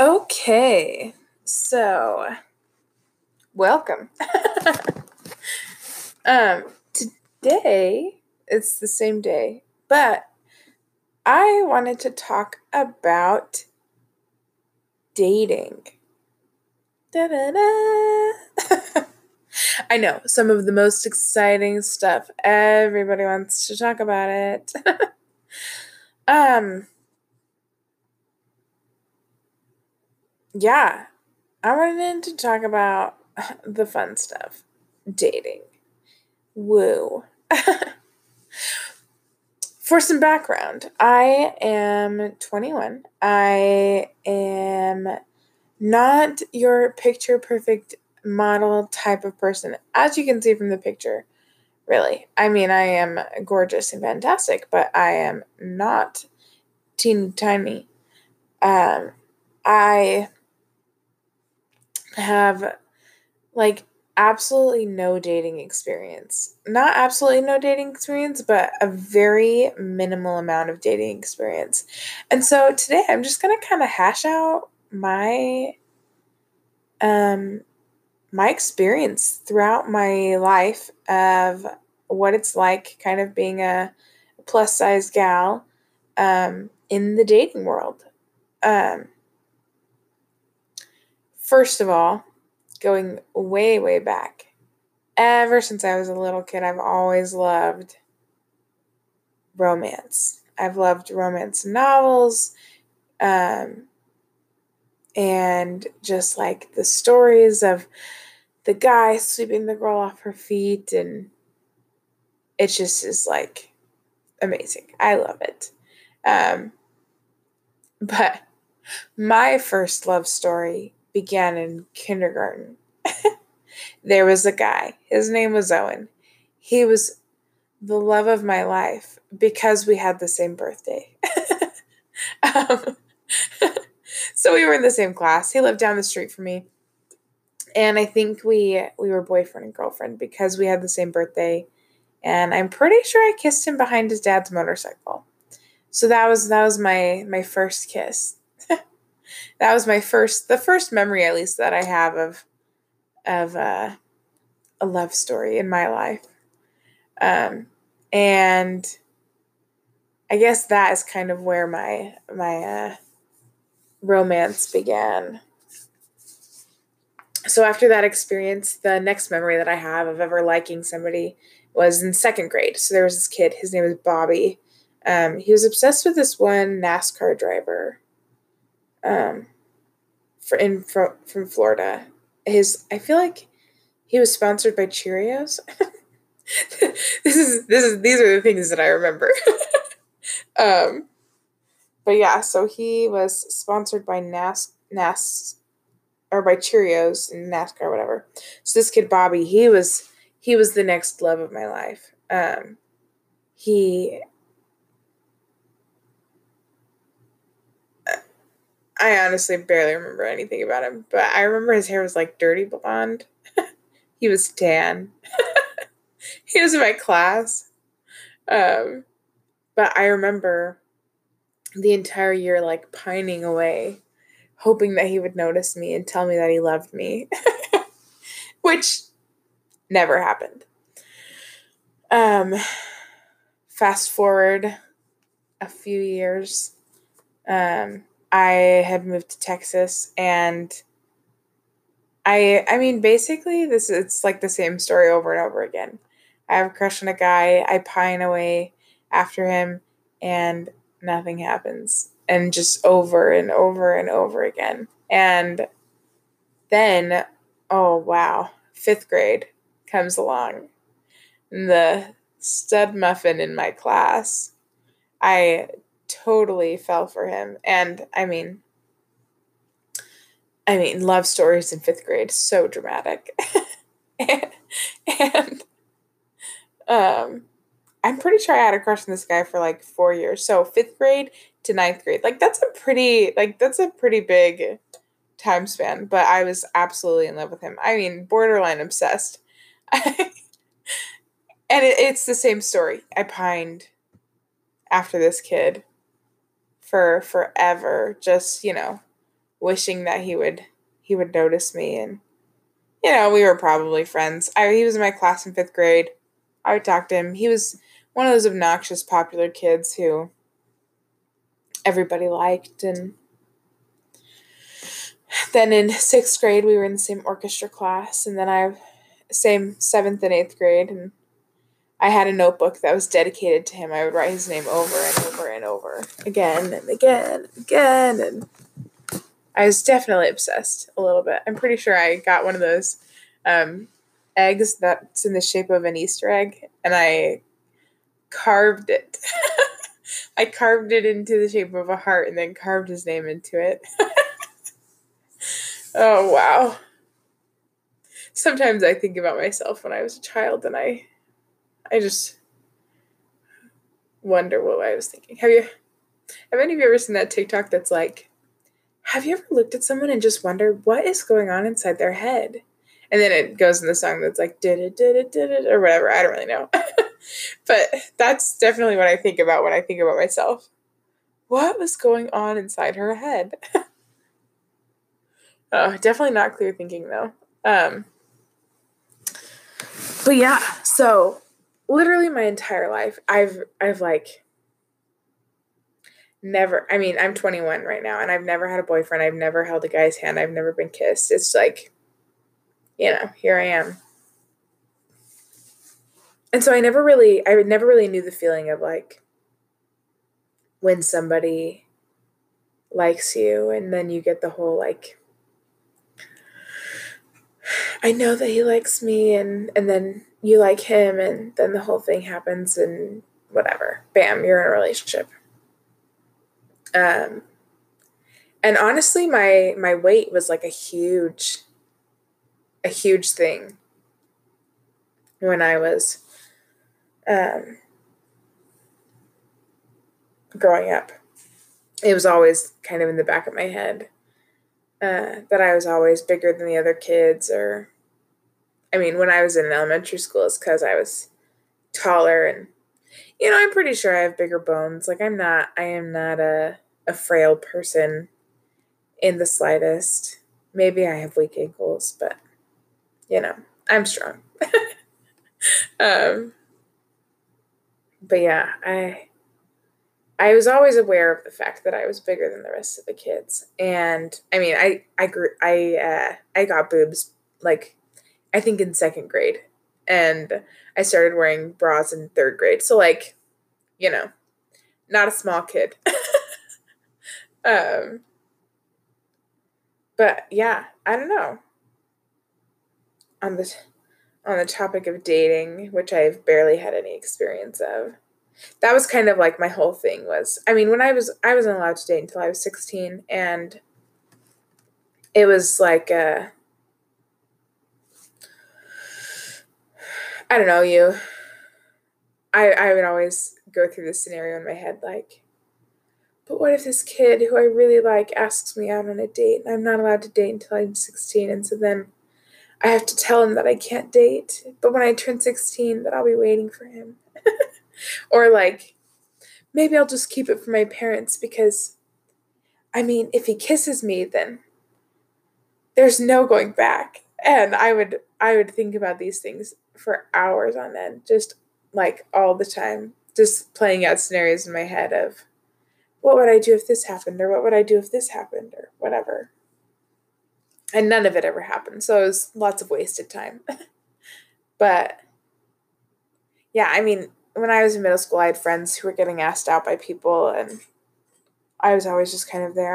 Okay, so welcome. Today it's the same day, but I wanted to talk about dating. Da-da-da. I know, some of the most exciting stuff. Everybody wants to talk about it. um, yeah, I wanted to talk about the fun stuff. Dating. Woo. For some background, I am 21. I am not your picture perfect model type of person, as you can see from the picture, really. I mean, I am gorgeous and fantastic, but I am not teeny tiny. I have like absolutely no dating experience. Not absolutely no dating experience, but a very minimal amount of dating experience. And so today I'm just going to kind of hash out um my experience throughout my life of what it's like kind of being a plus size gal in the dating world. Um First of all, going way way back, ever since I was a little kid, I've always loved romance. I've loved romance novels, um, and just like the stories of the guy sweeping the girl off her feet, and it just is like amazing. I love it. Um, but my first love story began in kindergarten. There was a guy, his name was Owen. He was the love of my life because we had the same birthday. um, so we were in the same class. He lived down the street from me, and I think we were boyfriend and girlfriend because we had the same birthday. And I'm pretty sure I kissed him behind his dad's motorcycle. So that was my first kiss. That was the first memory, at least, that I have of a love story in my life. And I guess that is kind of where my romance began. So after that experience, the next memory that I have of ever liking somebody was in second grade. So there was this kid. His name was Bobby. He was obsessed with this one NASCAR driver. Um, from Florida. I feel like he was sponsored by Cheerios. These are the things that I remember. um, but yeah, so he was sponsored by Nas or by Cheerios and NASCAR, whatever. So this kid Bobby, he was the next love of my life. He I honestly barely remember anything about him, but I remember his hair was like dirty blonde. He was tan. He was in my class. Um, but I remember the entire year like pining away, hoping that he would notice me and tell me that he loved me, which never happened. Um, Fast forward a few years, I had moved to Texas, and I mean basically it's like the same story over and over again. I have a crush on a guy, I pine away after him, and nothing happens. And just over and over and over again. And then, oh wow, fifth grade comes along. And the stud muffin in my class, I totally fell for him. And I mean, love stories in fifth grade, so dramatic. and, and um, I'm pretty sure I had a crush on this guy for like 4 years. So fifth grade to ninth grade, like that's a pretty big time span. But I was absolutely in love with him. I mean, borderline obsessed. And it's the same story. I pined after this kid for forever. Just wishing that he would notice me. And we were probably friends. He was in my class in 5th grade. I would talk to him. He was one of those obnoxious popular kids who everybody liked. And then in 6th grade we were in the same orchestra class, and then same 7th and 8th grade, and I had a notebook that was dedicated to him. I would write his name over and over and over again and again and again, and I was definitely obsessed a little bit. I'm pretty sure I got one of those eggs that's in the shape of an Easter egg, and I carved it. I carved it into the shape of a heart and then carved his name into it. Oh, wow. Sometimes I think about myself when I was a child, and I just wonder what I was thinking. Have any of you ever seen that TikTok that's like, have you ever looked at someone and just wondered what is going on inside their head? And then it goes in the song that's like, did it, or whatever. I don't really know. But that's definitely what I think about when I think about myself. What was going on inside her head? Oh, definitely not clear thinking, though. But yeah, so literally my entire life, I've like never, I mean, I'm 21 right now, and I've never had a boyfriend. I've never held a guy's hand. I've never been kissed. It's like, here I am. And so I never really knew the feeling of like when somebody likes you and then you get the whole like, I know that he likes me, and then you like him, and then the whole thing happens, and whatever. Bam, you're in a relationship. And honestly, my weight was like a huge thing when I was growing up. It was always kind of in the back of my head that I was always bigger than the other kids, or, I mean, when I was in elementary school, it's because I was taller, and, I'm pretty sure I have bigger bones. Like, I am not a frail person in the slightest. Maybe I have weak ankles, but, I'm strong. But yeah, I was always aware of the fact that I was bigger than the rest of the kids. And I mean, I got boobs, like, I think in 2nd grade, and I started wearing bras in 3rd grade. So like, not a small kid. But yeah, I don't know. On the topic of dating, which I've barely had any experience of, that was kind of like my whole thing was, I mean, when I wasn't allowed to date until I was 16, and it was like, I don't know, I would always go through this scenario in my head, like, but what if this kid who I really like asks me out on a date, and I'm not allowed to date until I'm 16, and so then I have to tell him that I can't date, but when I turn 16, that I'll be waiting for him. Or like, maybe I'll just keep it for my parents because, I mean, if he kisses me, then there's no going back. And I would think about these things for hours on end, just like all the time, just playing out scenarios in my head of what would I do if this happened, or what would I do if this happened, or whatever. And none of it ever happened. So it was lots of wasted time. But yeah, I mean, when I was in middle school, I had friends who were getting asked out by people, and I was always just kind of there.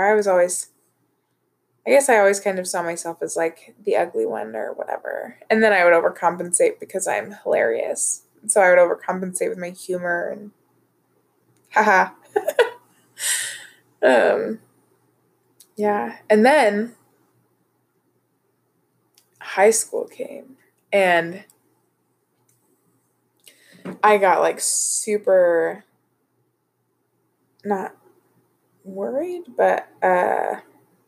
I guess I always kind of saw myself as like the ugly one or whatever. And then I would overcompensate because I'm hilarious. So I would overcompensate with my humor and haha. Yeah. And then high school came, and I got like super not worried, but I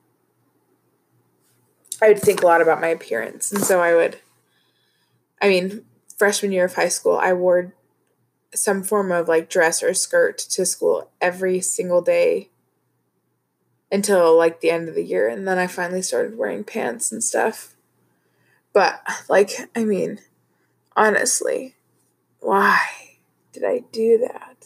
would think a lot about my appearance. And so freshman year of high school, I wore some form of like dress or skirt to school every single day until like the end of the year. And then I finally started wearing pants and stuff. But like, I mean, honestly, why did I do that?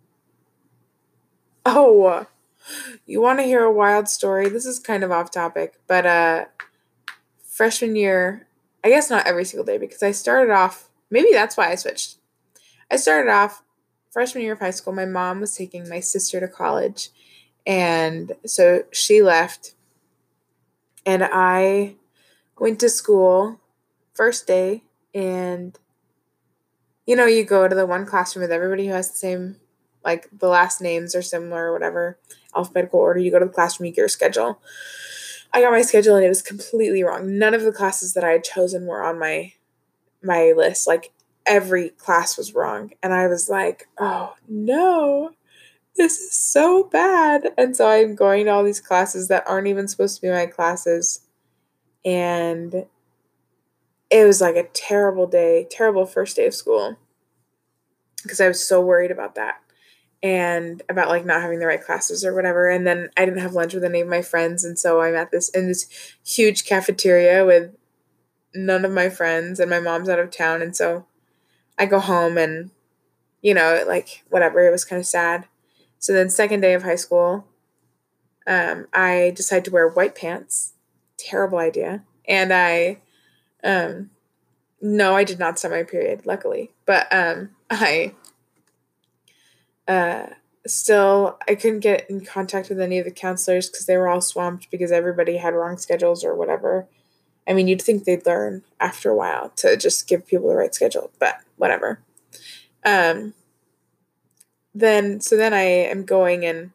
Oh, you want to hear a wild story? This is kind of off topic, but freshman year, I guess not every single day because I started off, maybe that's why I switched. I started off freshman year of high school. My mom was taking my sister to college, and so she left, and I went to school first day, and you go to the one classroom with everybody who has the same, like the last names are similar or whatever, alphabetical order. You go to the classroom, you get your schedule. I got my schedule and it was completely wrong. None of the classes that I had chosen were on my list. Like every class was wrong. And I was like, oh no, this is so bad. And so I'm going to all these classes that aren't even supposed to be my classes. And it was like a terrible day, terrible first day of school because I was so worried about that and about like not having the right classes or whatever. And then I didn't have lunch with any of my friends. And so I'm at this huge cafeteria with none of my friends, and my mom's out of town. And so I go home and, like whatever, it was kind of sad. So then second day of high school, I decided to wear white pants. Terrible idea. And no, I did not start my period, luckily. But I uh, still, I couldn't get in contact with any of the counselors because they were all swamped because everybody had wrong schedules or whatever. I mean, you'd think they'd learn after a while to just give people the right schedule, but whatever. Um, then I am going, and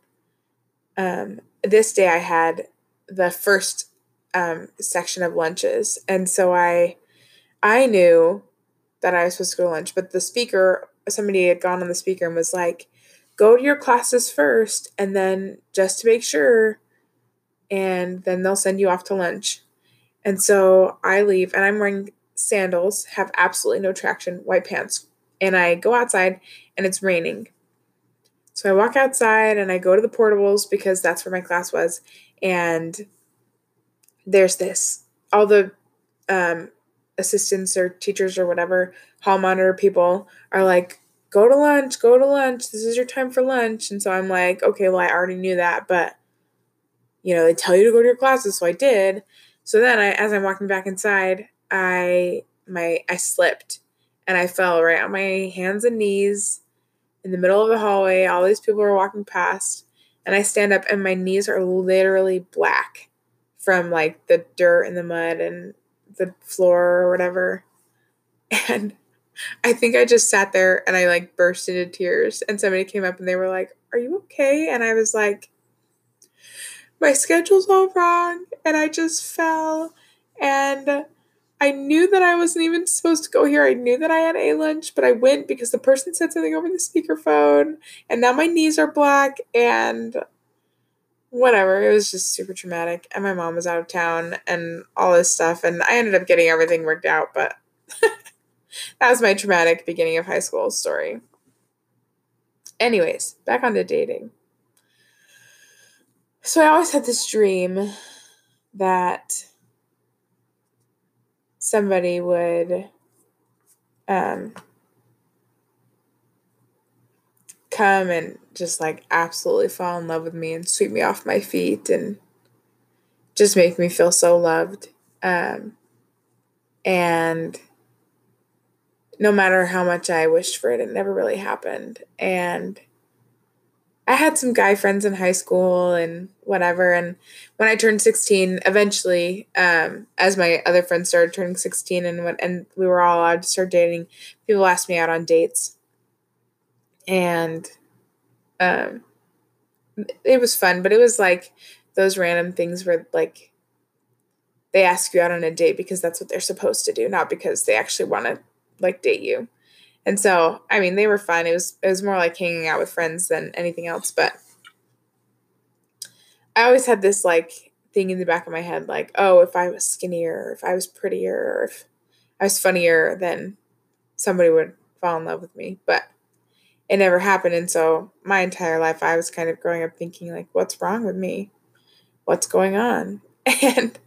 this day I had the first section of lunches, and so I knew that I was supposed to go to lunch, but somebody had gone on the speaker and was like, go to your classes first, and then just to make sure, and then they'll send you off to lunch. And so I leave, and I'm wearing sandals, have absolutely no traction, white pants, and I go outside, and it's raining. So I walk outside, and I go to the portables because that's where my class was, and there's all the um, assistants or teachers or whatever, hall monitor people are like, go to lunch, this is your time for lunch. And so I'm like, okay, well, I already knew that, but they tell you to go to your classes, so I did. So then as I'm walking back inside, I slipped and I fell right on my hands and knees in the middle of the hallway. All these people are walking past, and I stand up and my knees are literally black from like the dirt and the mud and the floor or whatever. And I think I just sat there and I like burst into tears, and somebody came up and they were like, are you okay? And I was like, my schedule's all wrong and I just fell, and I knew that I wasn't even supposed to go here. I knew that I had a lunch, but I went because the person said something over the speakerphone, and now my knees are black and whatever. It was just super traumatic, and my mom was out of town and all this stuff, and I ended up getting everything worked out, but that was my traumatic beginning of high school story. Anyways, back on to dating. So I always had this dream that somebody would come and just like absolutely fall in love with me and sweep me off my feet and just make me feel so loved. And no matter how much I wished for it, it never really happened. And I had some guy friends in high school and whatever. And when I turned 16, eventually, as my other friends started turning 16 and we were all allowed to start dating, people asked me out on dates. And it was fun, but it was like those random things where like they ask you out on a date because that's what they're supposed to do, not because they actually want to like date you. And so, I mean, they were fun. It was more like hanging out with friends than anything else. But I always had this like thing in the back of my head, like, oh, if I was skinnier, or if I was prettier, or if I was funnier, then somebody would fall in love with me. But it never happened. And so my entire life, I was kind of growing up thinking like, what's wrong with me? what's going on? And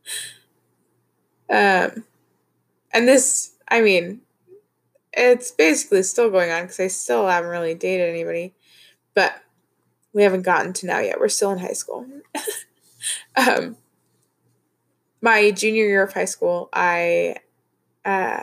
um and this, I mean, it's basically still going on because I still haven't really dated anybody, but we haven't gotten to now yet. We're still in high school. um my junior year of high school, I uh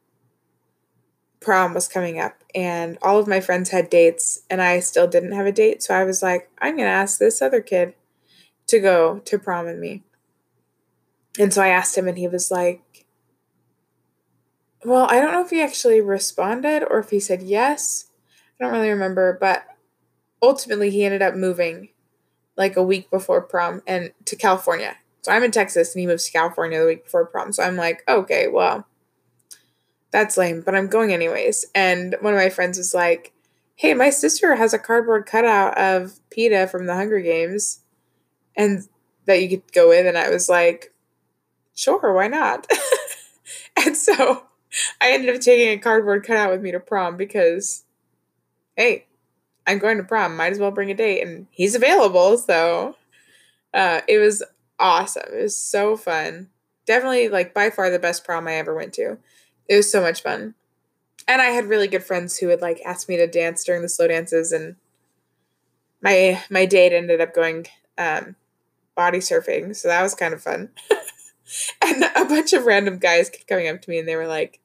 prom was coming up and all of my friends had dates and I still didn't have a date. So I was like, I'm going to ask this other kid to go to prom with me. And so I asked him and he was like, well, I don't know if he actually responded or if he said yes. I don't really remember, but ultimately he ended up moving like a week before prom and to California. So I'm in Texas and he moves to California the week before prom. So I'm like, okay, well, that's lame, but I'm going anyways. And one of my friends was like, hey, my sister has a cardboard cutout of PETA from the Hunger Games and that you could go with. And I was like, sure, why not? And so I ended up taking a cardboard cutout with me to prom because, hey, I'm going to prom. Might as well bring a date. And he's available. So it was awesome. It was so fun. Definitely, like, by far the best prom I ever went to. It was so much fun. And I had really good friends who would like ask me to dance during the slow dances, and my date ended up going body surfing, so that was kind of fun. And a bunch of random guys kept coming up to me, and they were like,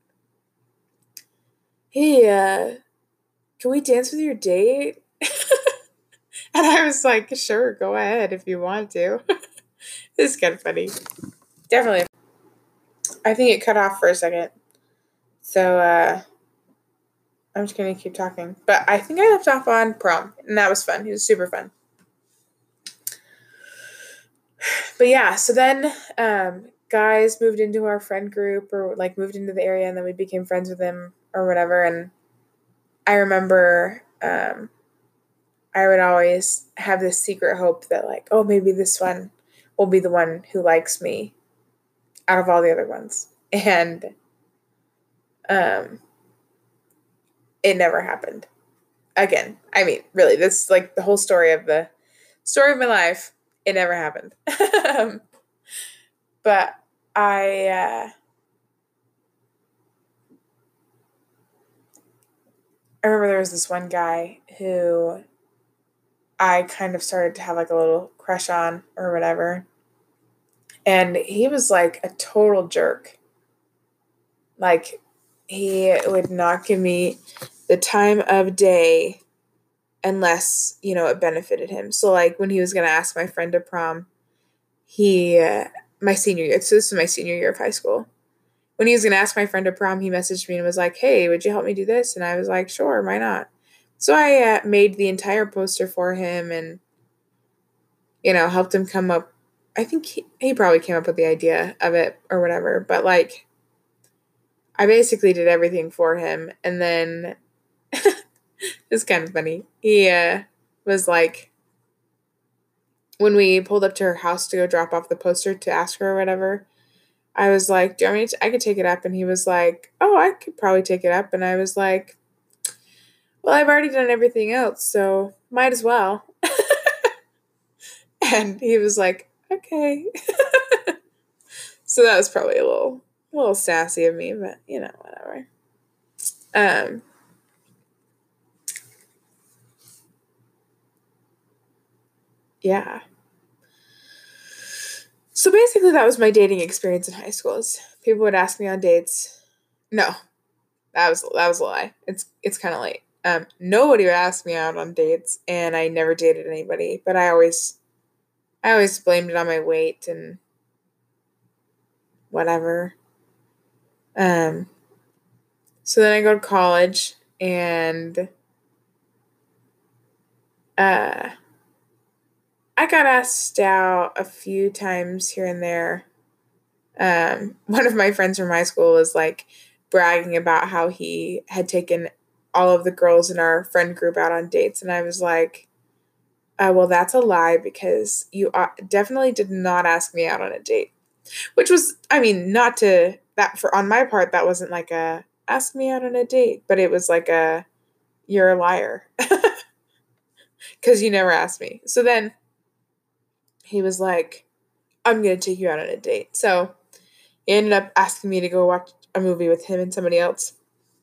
"Hey, can we dance with your date?" And I was like, "Sure, go ahead if you want to." It's kind of funny. Definitely. I think it cut off for a second, so I'm just gonna keep talking. But I think I left off on prom, and that was fun. It was super fun. But yeah, so then guys moved into our friend group or like moved into the area and then we became friends with them or whatever. And I remember I would always have this secret hope that like, oh, maybe this one will be the one who likes me out of all the other ones. And um, it never happened. Again, I mean, really, this is like the whole story of my life. It never happened. But I remember there was this one guy who I kind of started to have like a little crush on or whatever. And he was like a total jerk. Like, he would not give me the time of day unless, it benefited him. So, like, when he was going to ask my friend to prom, my senior year, so this was my senior year of high school. When he was going to ask my friend to prom, he messaged me and was like, hey, would you help me do this? And I was like, sure, why not? So I made the entire poster for him and, helped him come up. I think he probably came up with the idea of it or whatever. But, like, I basically did everything for him. And then it's kind of funny. He was like, when we pulled up to her house to go drop off the poster to ask her or whatever, I was like, do you want me to, I could take it up. And he was like, oh, I could probably take it up. And I was like, well, I've already done everything else, so might as well. And he was like, okay. So that was probably a little sassy of me, but whatever. Yeah. So basically that was my dating experience in high school. People would ask me on dates. No, that was a lie. It's kind of late. Nobody would ask me out on dates, and I never dated anybody. But I always blamed it on my weight and whatever. So then I go to college, and I got asked out a few times here and there. One of my friends from high school was like bragging about how he had taken all of the girls in our friend group out on dates, and I was like, well, that's a lie because you definitely did not ask me out on a date. Which was, I mean, not to that for on my part, that wasn't like a ask me out on a date, but it was like a you're a liar because you never asked me. So then he was like, I'm going to take you out on a date. So he ended up asking me to go watch a movie with him and somebody else.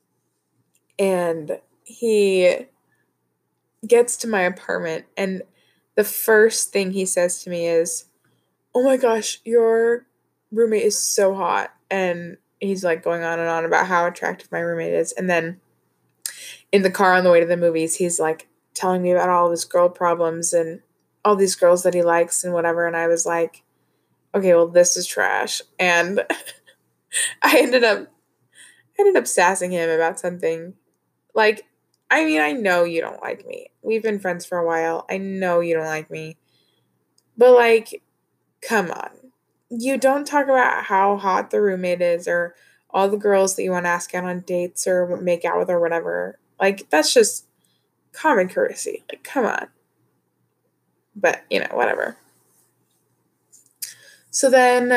And he gets to my apartment, and the first thing he says to me is, "Oh my gosh, your roommate is so hot." And he's like going on and on about how attractive my roommate is. And then in the car on the way to the movies, he's like telling me about all of his girl problems and all these girls that he likes and whatever. And I was like, okay, well, this is trash. And I ended up sassing him about something. Like, I mean, I know you don't like me. We've been friends for a while. I know you don't like me. But like, come on. You don't talk about how hot the roommate is or all the girls that you want to ask out on dates or make out with or whatever. Like, that's just common courtesy. Like, come on. But, whatever. So then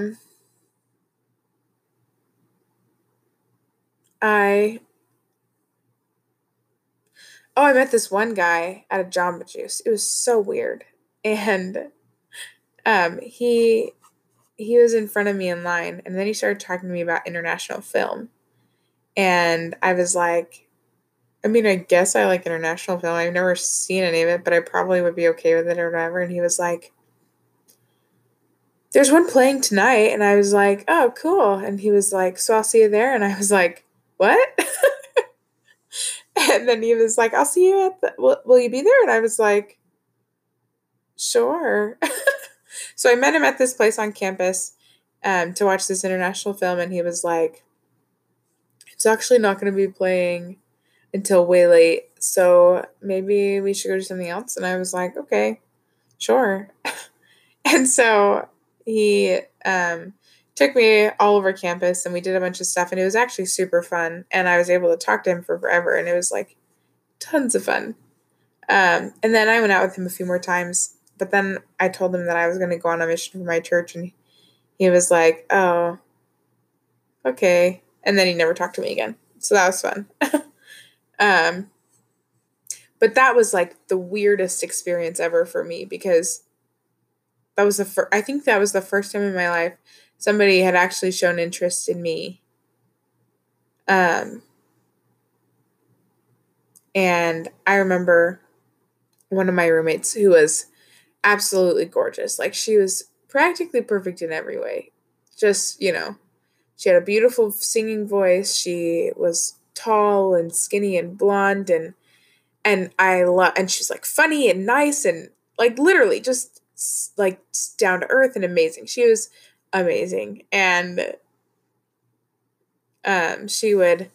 I I met this one guy at a Jamba Juice. It was so weird. And he was in front of me in line, and then he started talking to me about international film. And I was like, I mean, I guess I like international film. I've never seen any of it, but I probably would be okay with it or whatever. And he was like, there's one playing tonight. And I was like, oh, cool. And he was like, so I'll see you there. And I was like, what? And then he was like, I'll see you at the, will you be there? And I was like, sure. So I met him at this place on campus to watch this international film. And he was like, it's actually not going to be playing until way late. So maybe we should go to something else. And I was like, okay, sure. And so he took me all over campus and we did a bunch of stuff. And it was actually super fun. And I was able to talk to him for forever. And it was like tons of fun. And then I went out with him a few more times. But then I told him that I was going to go on a mission for my church. And he was like, oh, okay. And then he never talked to me again. So that was fun. um, but that was like the weirdest experience ever for me because that was I think that was the first time in my life somebody had actually shown interest in me. Um, and I remember one of my roommates who was absolutely gorgeous. Like she was practically perfect in every way. Just, she had a beautiful singing voice. She was tall and skinny and blonde and and she's like funny and nice and like literally just like down to earth and amazing. She was amazing. And um she would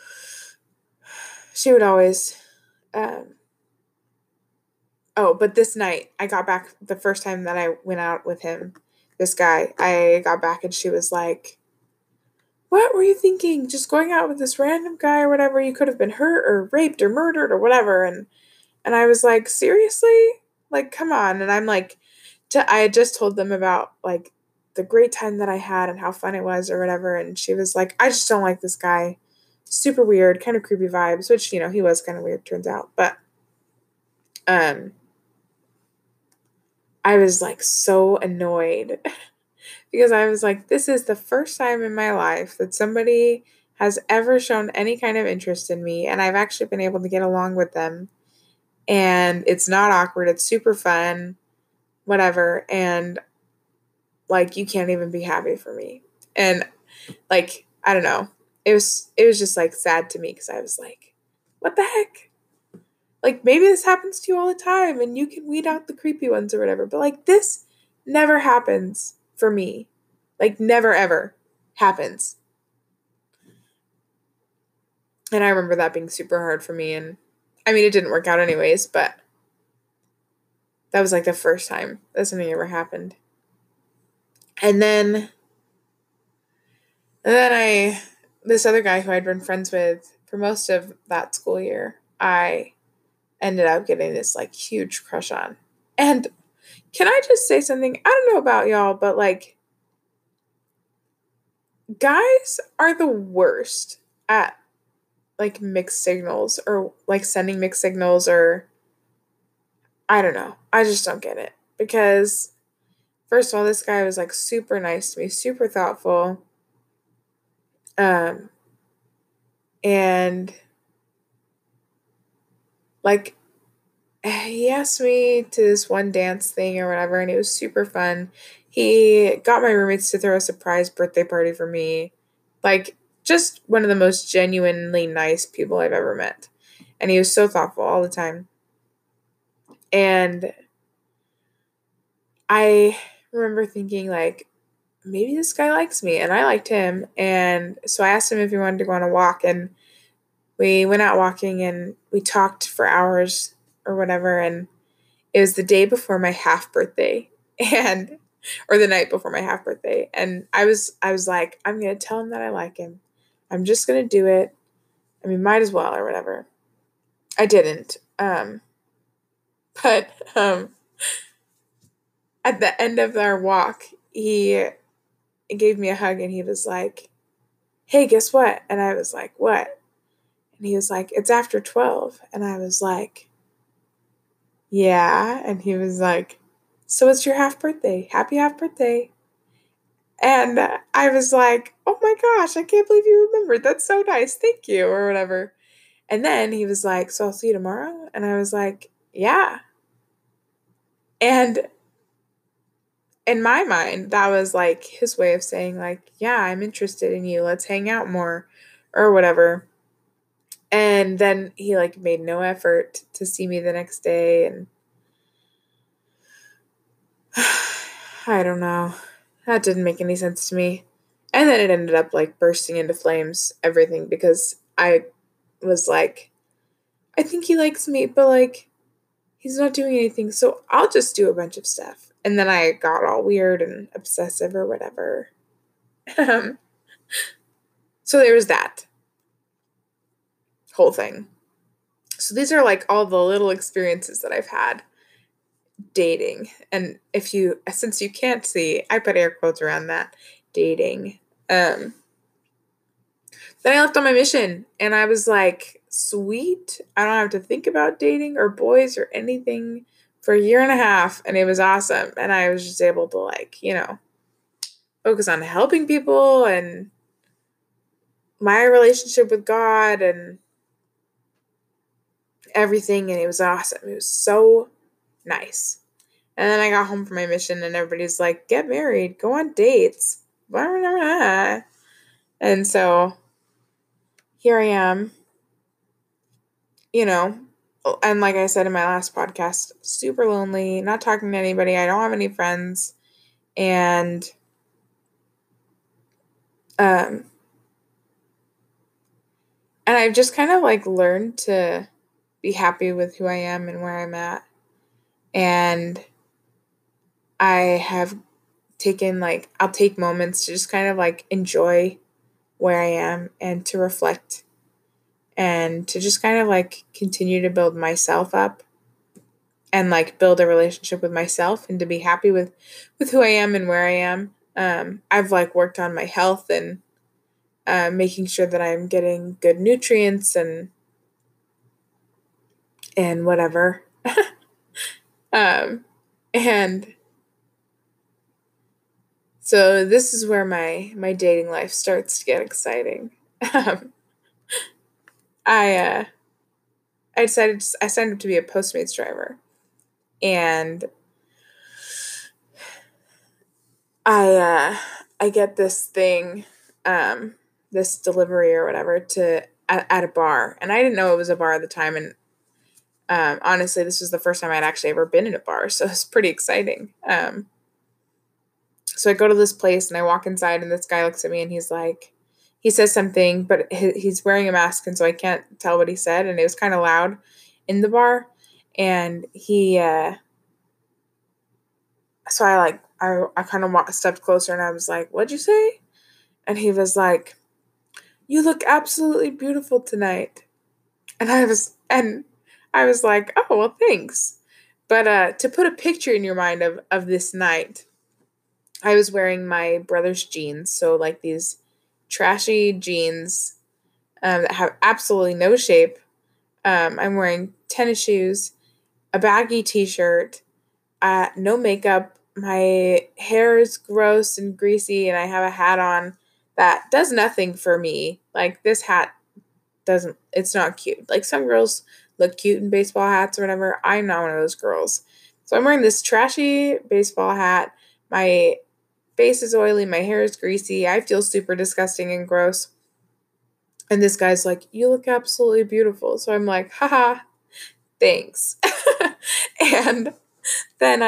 she would always um oh, but this night I got back the first time that I went out with him, this guy, I got back and she was like, what were you thinking? Just going out with this random guy or whatever? You could have been hurt or raped or murdered or whatever. And I was like, seriously? Like, come on. And I'm like, I had just told them about like the great time that I had and how fun it was or whatever. And she was like, I just don't like this guy. Super weird, kind of creepy vibes, which, he was kind of weird, turns out. But um, I was like so annoyed because I was like, this is the first time in my life that somebody has ever shown any kind of interest in me. And I've actually been able to get along with them. And it's not awkward. It's super fun, whatever. And like, you can't even be happy for me. And like, I don't know. It was just like sad to me because I was like, what the heck? Like maybe this happens to you all the time and you can weed out the creepy ones or whatever. But like this never happens for me. Like never ever happens. And I remember that being super hard for me. And I mean, it didn't work out anyways, but that was like the first time that something ever happened. And then this other guy who I'd been friends with for most of that school year, I ended up getting this like huge crush on. And can I just say something? I don't know about y'all, but like guys are the worst at like mixed signals or like sending mixed signals or I don't know. I just don't get it because first of all, this guy was like super nice to me, super thoughtful. Um, and like he asked me to this one dance thing or whatever, and it was super fun. He got my roommates to throw a surprise birthday party for me. Like, just one of the most genuinely nice people I've ever met. And he was so thoughtful all the time. And I remember thinking, like, maybe this guy likes me, and I liked him. And so I asked him if he wanted to go on a walk, and we went out walking and we talked for hours or whatever. And it was the day before my half birthday, and or the night before my half birthday. And I was like, I'm gonna tell him that I like him. I'm just gonna do it. I mean, might as well or whatever. I didn't. But at the end of our walk, he gave me a hug and he was like, "Hey, guess what?" And I was like, "What?" And he was like, "It's after 12." And I was like, "Yeah." And he was like, "So it's your half birthday. Happy half birthday." And I was like, "Oh my gosh, I can't believe you remembered. That's so nice. Thank you," or whatever. And then he was like, "So I'll see you tomorrow?" And I was like, "Yeah." And in my mind, that was like his way of saying, like, "Yeah, I'm interested in you. Let's hang out more," or whatever. And then he like made no effort to see me the next day, and I don't know. That didn't make any sense to me. And then it ended up like bursting into flames, everything, because I was like, I think he likes me, but like he's not doing anything, so I'll just do a bunch of stuff. And then I got all weird and obsessive or whatever. Um, so there was that whole thing. So these are like all the little experiences that I've had dating. And since you can't see, I put air quotes around that, dating. Um, then I left on my mission and I was like, sweet. I don't have to think about dating or boys or anything for a year and a half. And it was awesome. And I was just able to, like, focus on helping people and my relationship with God and everything. And it was awesome. It was so nice. And then I got home from my mission and everybody's like, get married, go on dates. And so here I am, you know, and like I said in my last podcast, super lonely, not talking to anybody. I don't have any friends. And um and I've just kind of like learned to be happy with who I am and where I'm at. And I have taken like I'll take moments to just kind of like enjoy where I am and to reflect and to just kind of like continue to build myself up and like build a relationship with myself and to be happy with who I am and where I am. I've like worked on my health and making sure that I'm getting good nutrients and whatever. um, and so this is where my dating life starts to get exciting. Um, I I decided I signed up to be a Postmates driver, and I get this thing, um, this delivery or whatever at a bar, and I didn't know it was a bar at the time. And honestly, this was the first time I'd actually ever been in a bar, so it's pretty exciting. So I go to this place and I walk inside, and this guy looks at me and he's like, he says something, but he's wearing a mask, and so I can't tell what he said, and it was kind of loud in the bar, and so I kind of stepped closer and I was like, "What'd you say?" And he was like, "You look absolutely beautiful tonight." And I was like, "Oh, well, thanks." But to put a picture in your mind of this night, I was wearing my brother's jeans, so like these trashy jeans that have absolutely no shape. I'm wearing tennis shoes, a baggy t-shirt, no makeup, my hair is gross and greasy, and I have a hat on that does nothing for me. Like, this hat doesn't, it's not cute. Like, some girls look cute in baseball hats or whatever. I'm not one of those girls. So I'm wearing this trashy baseball hat. My face is oily, my hair is greasy. I feel super disgusting and gross. And this guy's like, "You look absolutely beautiful." So I'm like, haha, thanks. And then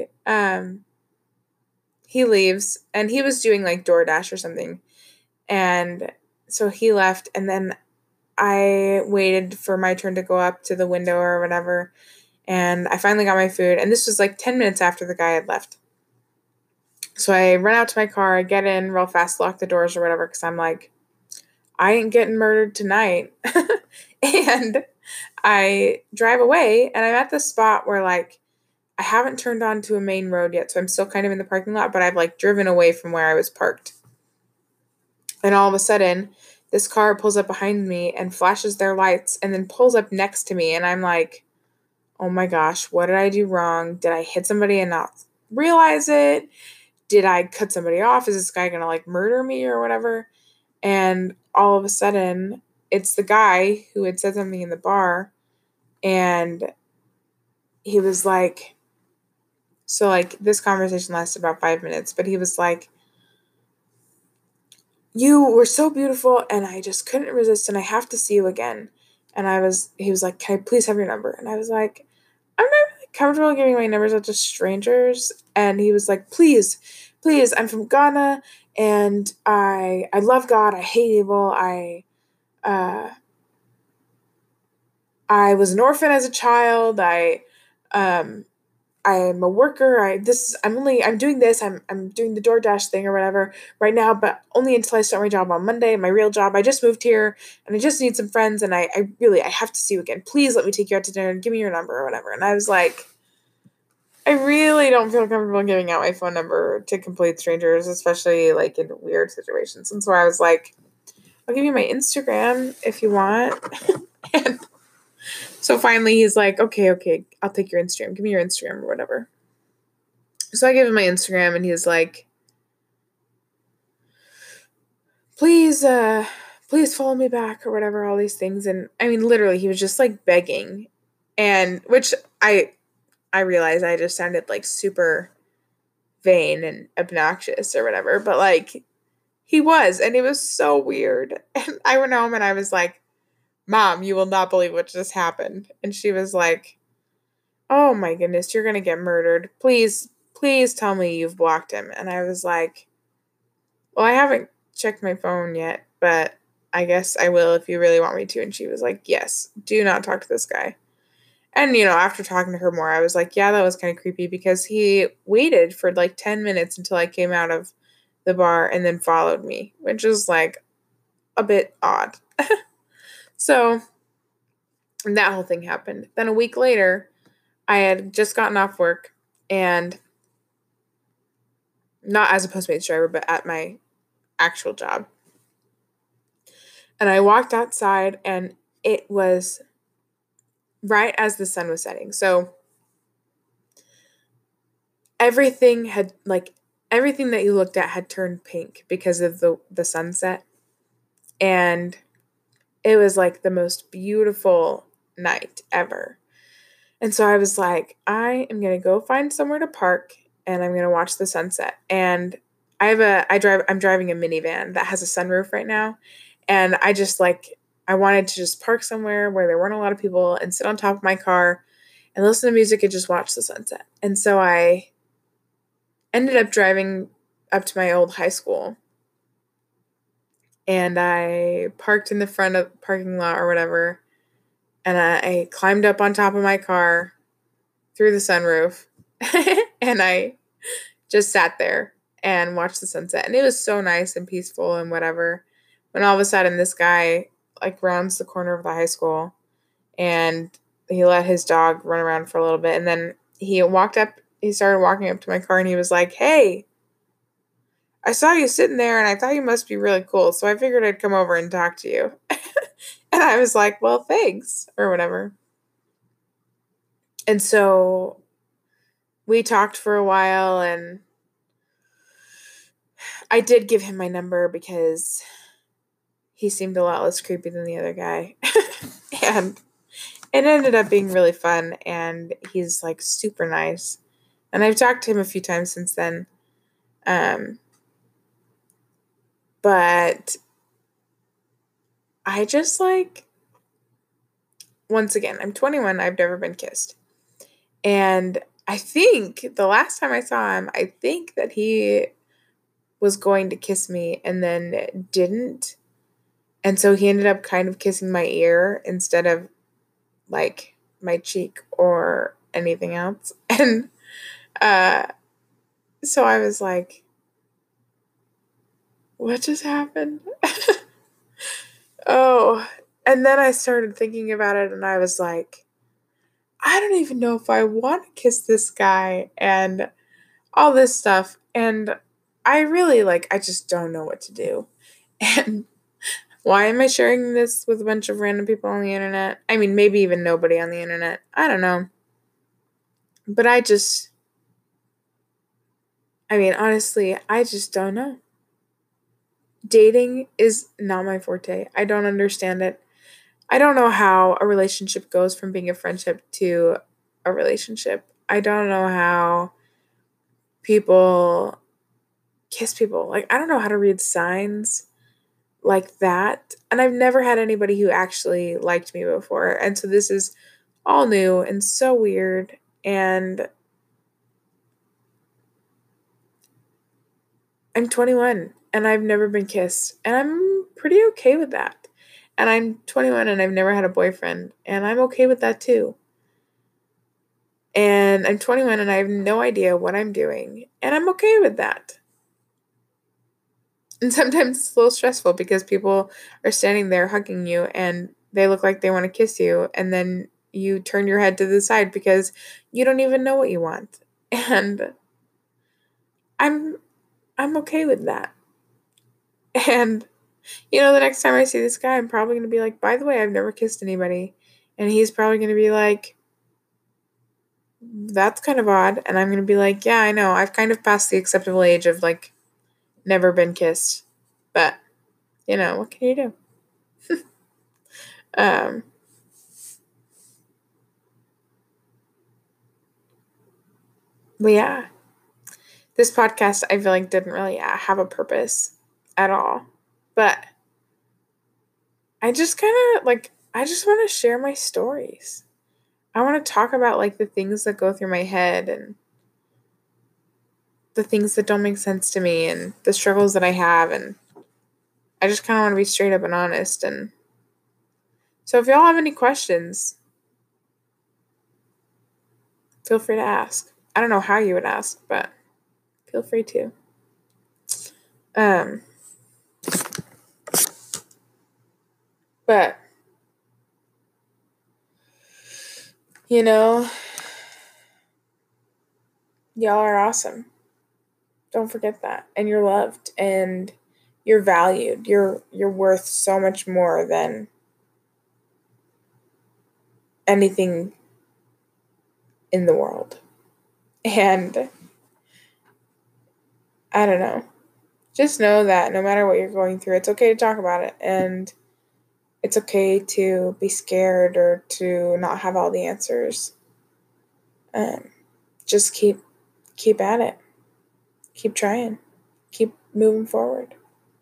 he leaves, and he was doing like DoorDash or something. And so he left, and then I waited for my turn to go up to the window or whatever. And I finally got my food. And this was like 10 minutes after the guy had left. So I run out to my car, I get in real fast, lock the doors or whatever, because I'm like, I ain't getting murdered tonight. And I drive away, and I'm at this spot where, like, I haven't turned onto a main road yet, so I'm still kind of in the parking lot, but I've, like, driven away from where I was parked. And all of a sudden, this car pulls up behind me and flashes their lights and then pulls up next to me, and I'm like, oh my gosh, what did I do wrong? Did I hit somebody and not realize it? Did I cut somebody off? Is this guy gonna, like, murder me or whatever? And all of a sudden, it's the guy who had said something in the bar, and he was like, so, like, this conversation lasted about 5 minutes, but he was like, "You were so beautiful, and I just couldn't resist, and I have to see you again." And he was like, "Can I please have your number?" And I was like, "I'm not really comfortable giving my numbers out to strangers." And he was like, "Please, please, I'm from Ghana, and I love God, I hate evil, uh, I was an orphan as a child. Um, I'm a worker. I'm doing this. I'm doing the DoorDash thing or whatever right now, but only until I start my job on Monday, my real job. I just moved here, and I just need some friends, and I have to see you again. Please let me take you out to dinner and give me your number or whatever." And I was like, I really don't feel comfortable giving out my phone number to complete strangers, especially like in weird situations. And so I was like, "I'll give you my Instagram if you want." And so finally he's like, okay, I'll take your Instagram. Give me your Instagram or whatever. So I give him my Instagram, and he's like, please, please follow me back or whatever, all these things. And I mean, literally, he was just like begging. And which I realized I just sounded like super vain and obnoxious or whatever, but like he was, and it was so weird. And I went home and I was like, "Mom, you will not believe what just happened." And she was like, "Oh my goodness, you're gonna get murdered. Please, please tell me you've blocked him." And I was like, "Well, I haven't checked my phone yet, but I guess I will if you really want me to." And she was like, "Yes, do not talk to this guy." And, after talking to her more, I was like, yeah, that was kind of creepy, because he waited for like 10 minutes until I came out of the bar and then followed me, which is like a bit odd. So that whole thing happened. Then a week later, I had just gotten off work, and not as a Postmates driver, but at my actual job. And I walked outside, and it was right as the sun was setting. So everything had, like, everything that you looked at had turned pink because of the sunset. And it was like the most beautiful night ever. And so I was like, I am going to go find somewhere to park, and I'm going to watch the sunset. And I'm driving a minivan that has a sunroof right now. And I wanted to just park somewhere where there weren't a lot of people and sit on top of my car and listen to music and just watch the sunset. And so I ended up driving up to my old high school, and I parked in the front of the parking lot or whatever. And I climbed up on top of my car through the sunroof, and I just sat there and watched the sunset. And it was so nice and peaceful and whatever. When all of a sudden this guy like rounds the corner of the high school, and he let his dog run around for a little bit. And then he started walking up to my car, and he was like, "Hey, I saw you sitting there, and I thought you must be really cool. So I figured I'd come over and talk to you." And I was like, "Well, thanks," or whatever. And so we talked for a while, and I did give him my number because he seemed a lot less creepy than the other guy. And it ended up being really fun, and he's like super nice. And I've talked to him a few times since then. But I just like, once again, I'm 21, I've never been kissed. And I think the last time I saw him, I think that he was going to kiss me and then didn't. And so he ended up kind of kissing my ear instead of like my cheek or anything else. And so I was like, what just happened? Oh, and then I started thinking about it, and I was like, I don't even know if I want to kiss this guy and all this stuff. And I really I just don't know what to do. And why am I sharing this with a bunch of random people on the internet? I mean, maybe even nobody on the internet. I don't know. But honestly, I just don't know. Dating is not my forte. I don't understand it. I don't know how a relationship goes from being a friendship to a relationship. I don't know how people kiss people. Like, I don't know how to read signs like that. And I've never had anybody who actually liked me before. And so this is all new and so weird. And I'm 21 and I've never been kissed. And I'm pretty okay with that. And I'm 21 and I've never had a boyfriend. And I'm okay with that too. And I'm 21 and I have no idea what I'm doing. And I'm okay with that. And sometimes it's a little stressful because people are standing there hugging you and they look like they want to kiss you. And then you turn your head to the side because you don't even know what you want. And I'm okay with that. And the next time I see this guy, I'm probably going to be like, by the way, I've never kissed anybody. And he's probably going to be like, that's kind of odd. And I'm going to be like, yeah, I know. I've kind of passed the acceptable age of never been kissed. But, what can you do? Um, but yeah, this podcast, I feel like didn't really have a purpose at all. But I just kind of I just want to share my stories. I want to talk about the things that go through my head and the things that don't make sense to me and the struggles that I have. And I just kind of want to be straight up and honest. And so if y'all have any questions, feel free to ask. I don't know how you would ask, but feel free to. But y'all are awesome. Don't forget that. And you're loved and you're valued. You're worth so much more than anything in the world. And I don't know. Just know that no matter what you're going through, it's okay to talk about it. And it's okay to be scared or to not have all the answers. Just keep at it. Keep trying. Keep moving forward.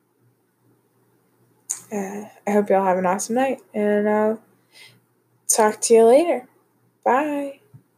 I hope y'all have an awesome night. And I'll talk to you later. Bye.